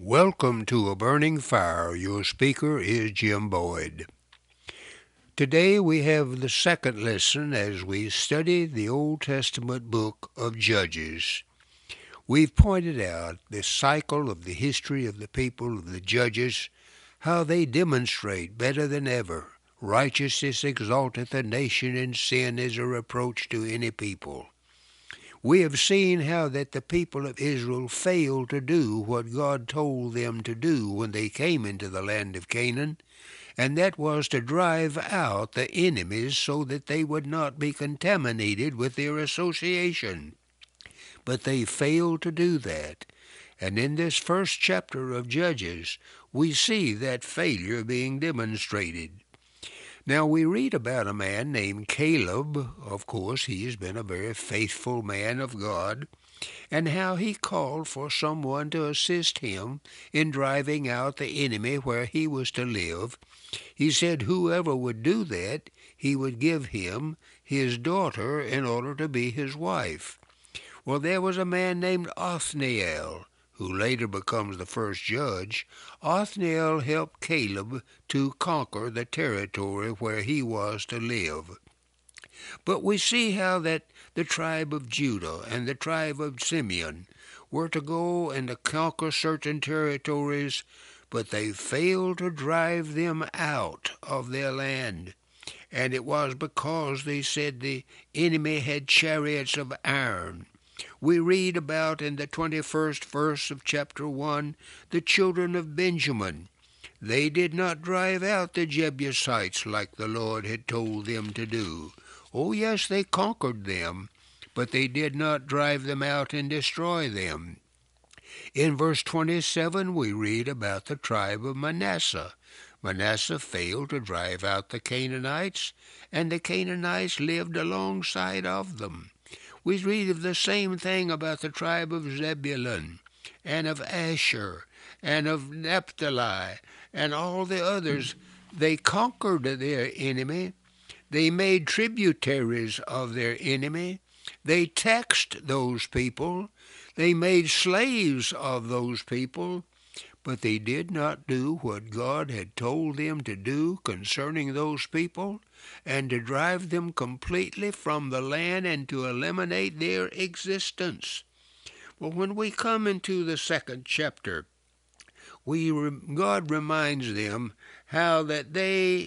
Welcome to A Burning Fire. Your speaker is Jim Boyd. Today we have the second lesson as we study the Old Testament book of Judges. We've pointed out the cycle of the history of the people of the Judges, how they demonstrate better than ever righteousness exalteth a nation, and sin is a reproach to any people. We have seen how that the people of Israel failed to do what God told them to do when they came into the land of Canaan, and that was to drive out the enemies so that they would not be contaminated with their association. But they failed to do that. And in this first chapter of Judges, we see that failure being demonstrated. Now, we read about a man named Caleb. Of course, he has been a very faithful man of God, and how he called for someone to assist him in driving out the enemy where he was to live. He said whoever would do that, he would give him his daughter in order to be his wife. Well, there was a man named Othniel, who later becomes the first judge. Othniel helped Caleb to conquer the territory where he was to live. But we see how that the tribe of Judah and the tribe of Simeon were to go and to conquer certain territories, but they failed to drive them out of their land. And it was because they said the enemy had chariots of iron. We read about in the 21st verse of chapter 1, the children of Benjamin. They did not drive out the Jebusites like the Lord had told them to do. Oh, yes, they conquered them, but they did not drive them out and destroy them. In verse 27, we read about the tribe of Manasseh. Manasseh failed to drive out the Canaanites, and the Canaanites lived alongside of them. We read of the same thing about the tribe of Zebulun and of Asher and of Naphtali and all the others. They conquered their enemy. They made tributaries of their enemy. They taxed those people. They made slaves of those people. But they did not do what God had told them to do concerning those people, and to drive them completely from the land and to eliminate their existence. Well, when we come into the second chapter, God reminds them how that they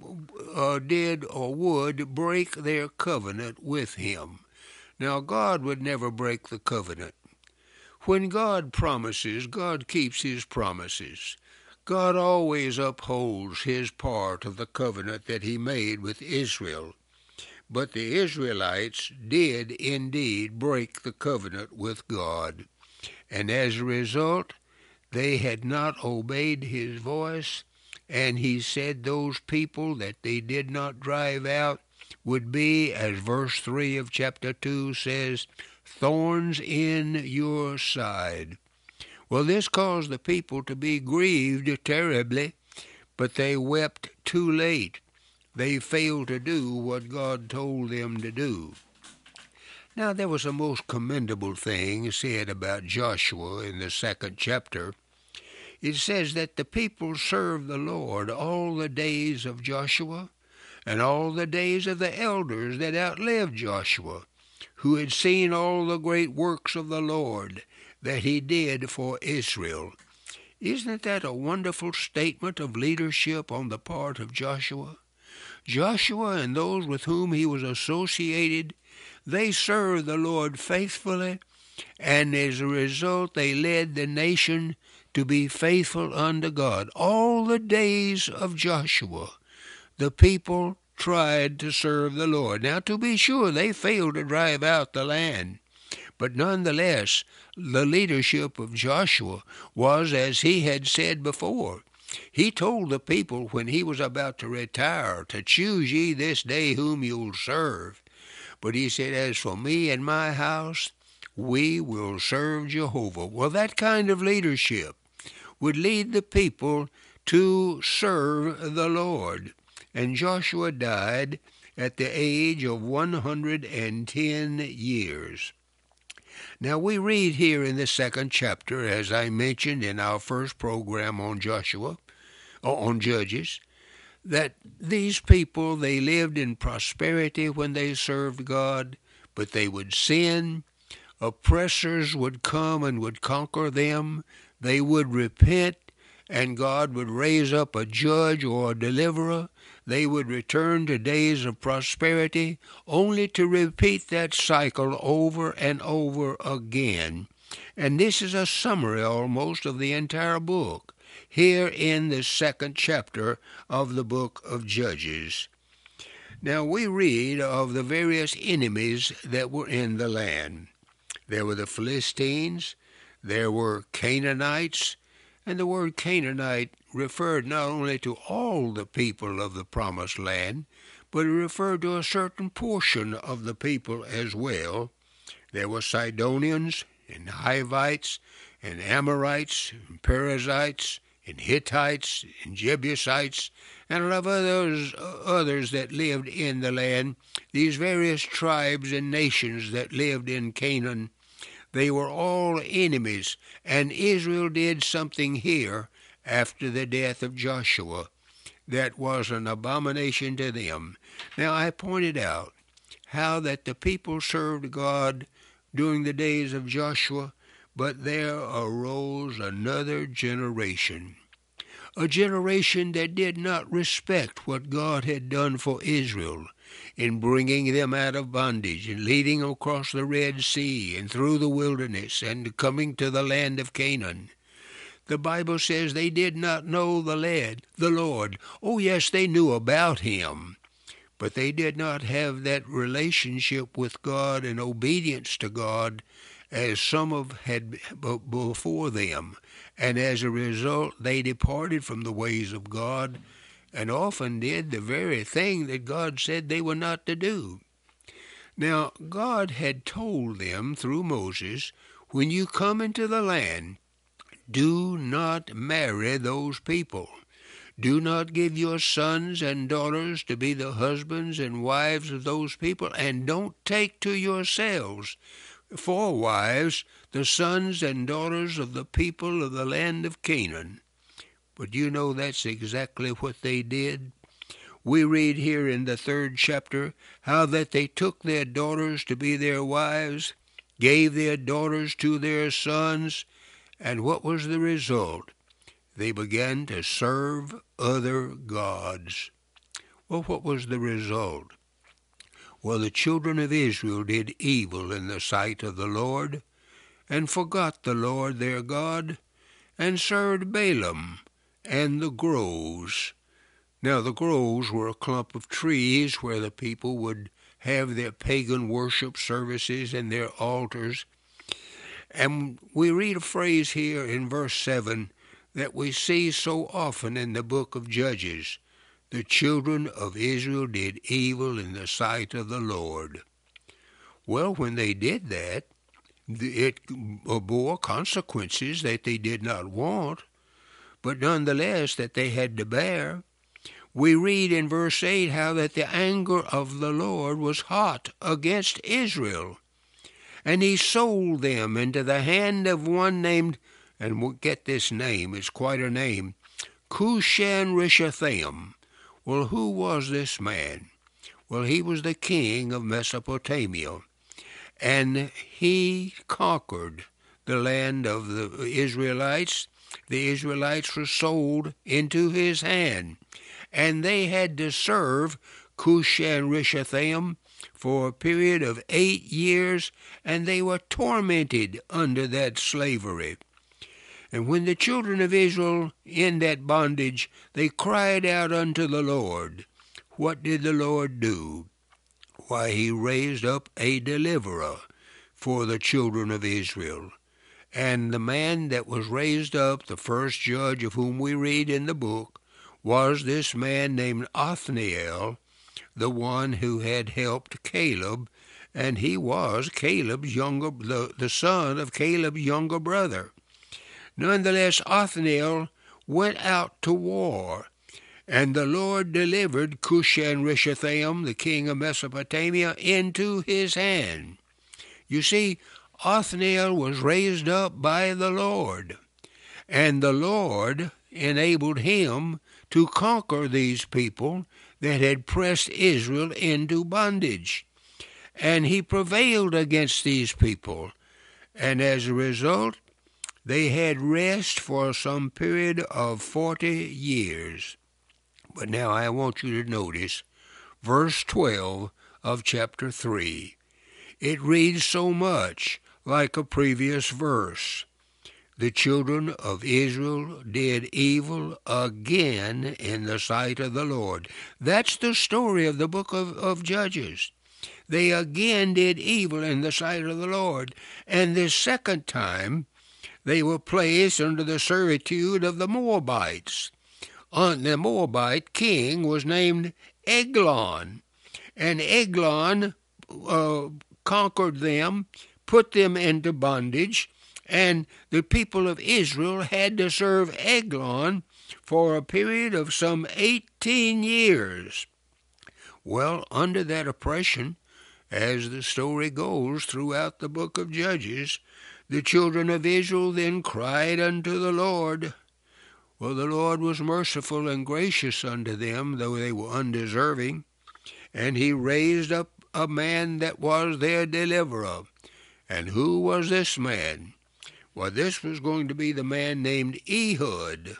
did or would break their covenant with him. Now, God would never break the covenant. When God promises, God keeps his promises. God always upholds his part of the covenant that he made with Israel. But the Israelites did indeed break the covenant with God. And as a result, they had not obeyed his voice, and he said those people that they did not drive out would be, as verse 3 of chapter 2 says, thorns in your side. Well, this caused the people to be grieved terribly, but they wept too late. They failed to do what God told them to do. Now, there was a most commendable thing said about Joshua in the second chapter. It says that the people served the Lord all the days of Joshua and all the days of the elders that outlived Joshua, who had seen all the great works of the Lord that he did for Israel. Isn't that a wonderful statement of leadership on the part of Joshua? Joshua and those with whom he was associated, they served the Lord faithfully, and as a result they led the nation to be faithful unto God. All the days of Joshua, the people tried to serve the Lord. Now, to be sure, they failed to drive out the land. But nonetheless, the leadership of Joshua was as he had said before. He told the people when he was about to retire to choose ye this day whom you'll serve. But he said, as for me and my house, we will serve Jehovah. Well, that kind of leadership would lead the people to serve the Lord. And Joshua died at the age of 110 years. Now we read here in the second chapter, as I mentioned in our first program on on Judges, that these people, they lived in prosperity when they served God, but they would sin. Oppressors would come and would conquer them. They would repent, and God would raise up a judge or a deliverer. They would return to days of prosperity, only to repeat that cycle over and over again. And this is a summary almost of the entire book, here in the second chapter of the book of Judges. Now we read of the various enemies that were in the land. There were the Philistines, there were Canaanites, and the word Canaanite referred not only to all the people of the Promised Land, but it referred to a certain portion of the people as well. There were Sidonians, and Hivites, and Amorites, and Perizzites, and Hittites, and Jebusites, and a lot of others that lived in the land. These various tribes and nations that lived in Canaan, they were all enemies, and Israel did something here after the death of Joshua that was an abomination to them. Now I pointed out how that the people served God during the days of Joshua, but there arose another generation, a generation that did not respect what God had done for Israel in bringing them out of bondage and leading them across the Red Sea and through the wilderness and coming to the land of Canaan. The Bible says they did not know the Lord. Oh, yes, they knew about him, but they did not have that relationship with God and obedience to God as some had before them. And as a result, they departed from the ways of God and often did the very thing that God said they were not to do. Now, God had told them through Moses, when you come into the land, do not marry those people. Do not give your sons and daughters to be the husbands and wives of those people, and don't take to yourselves for wives the sons and daughters of the people of the land of Canaan. But you know that's exactly what they did. We read here in the third chapter how that they took their daughters to be their wives, gave their daughters to their sons, and what was the result? They began to serve other gods. Well, what was the result? Well, the children of Israel did evil in the sight of the Lord, and forgot the Lord their God, and served Balaam and the groves. Now the groves were a clump of trees where the people would have their pagan worship services and their altars. And we read a phrase here in verse 7 that we see so often in the book of Judges. The children of Israel did evil in the sight of the Lord. Well, when they did that, it bore consequences that they did not want, but nonetheless that they had to bear. We read in verse 8 how that the anger of the Lord was hot against Israel, and he sold them into the hand of one named, and we'll get this name, it's quite a name, Cushan-Rishathaim. Well, who was this man? Well, he was the king of Mesopotamia, and he conquered the land of the Israelites. The Israelites were sold into his hand, and they had to serve Cushan-Rishathaim for a period of 8 years, and they were tormented under that slavery. And when the children of Israel in that bondage, they cried out unto the Lord. What did the Lord do? Why, he raised up a deliverer for the children of Israel. And the man that was raised up, the first judge of whom we read in the book, was this man named Othniel, the one who had helped Caleb, and he was Caleb's the son of Caleb's younger brother. Nonetheless, Othniel went out to war, and the Lord delivered Cushan-Rishathaim, the king of Mesopotamia, into his hand. You see, Othniel was raised up by the Lord, and the Lord enabled him to conquer these people that had pressed Israel into bondage. And he prevailed against these people, and as a result, they had rest for some period of 40 years. But now I want you to notice verse 12 of chapter 3. It reads so much like a previous verse. The children of Israel did evil again in the sight of the Lord. That's the story of the book of Judges. They again did evil in the sight of the Lord. And this second time, they were placed under the servitude of the Moabites. The Moabite king was named Eglon. And Eglon conquered them, put them into bondage, and the people of Israel had to serve Eglon for a period of some 18 years. Well, under that oppression, as the story goes throughout the book of Judges, the children of Israel then cried unto the Lord. Well, the Lord was merciful and gracious unto them, though they were undeserving, and he raised up a man that was their deliverer. And who was this man? Well, this was going to be the man named Ehud.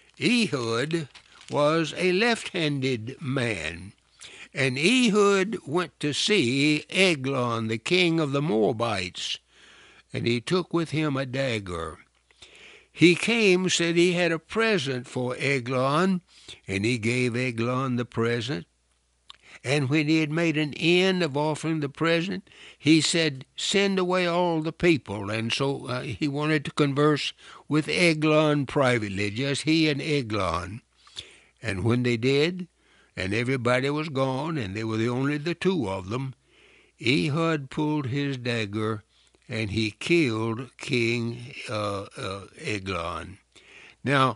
Ehud was a left-handed man, and Ehud went to see Eglon, the king of the Moabites, and he took with him a dagger. He came, said he had a present for Eglon, and he gave Eglon the present. And when he had made an end of offering the present, he said, send away all the people. And so he wanted to converse with Eglon privately, just he and Eglon. And when they did, and everybody was gone, and they were only the two of them, Ehud pulled his dagger, and he killed King Eglon. Now,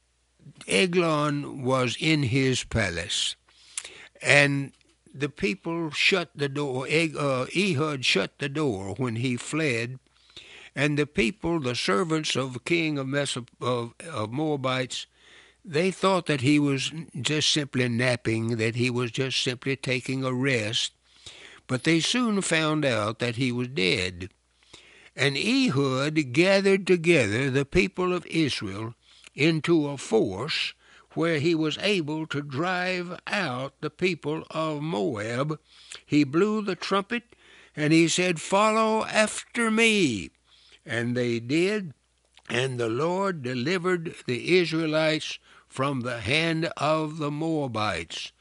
Eglon was in his palace, and the people shut the door. Ehud shut the door when he fled, and the people, the servants of the king of Moabites, they thought that he was just simply napping, that he was just simply taking a rest, but they soon found out that he was dead. And Ehud gathered together the people of Israel into a force where he was able to drive out the people of Moab. He blew the trumpet, and he said, follow after me. And they did, and the Lord delivered the Israelites from the hand of the Moabites.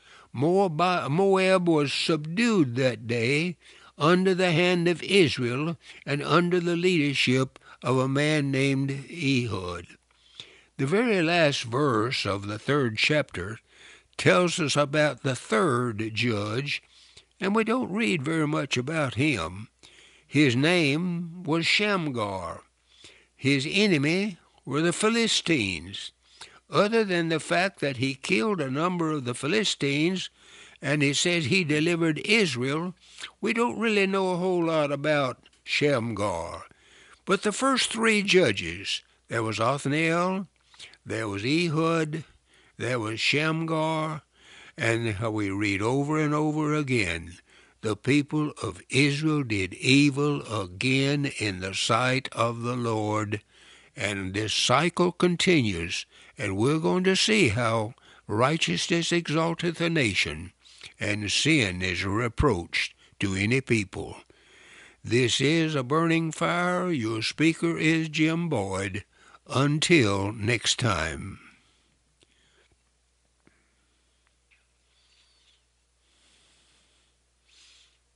Moab was subdued that day under the hand of Israel and under the leadership of a man named Ehud. The very last verse of the 3rd chapter tells us about the third judge, and we don't read very much about him. His name was Shamgar. His enemy were the Philistines. Other than the fact that he killed a number of the Philistines, and he says he delivered Israel, we don't really know a whole lot about Shamgar. But the first 3 judges, there was Othniel, there was Ehud, there was Shamgar, and we read over and over again, the people of Israel did evil again in the sight of the Lord. And this cycle continues, and we're going to see how righteousness exalteth a nation, and sin is reproached to any people. This is A Burning Fire. Your speaker is Jim Boyd. Until next time.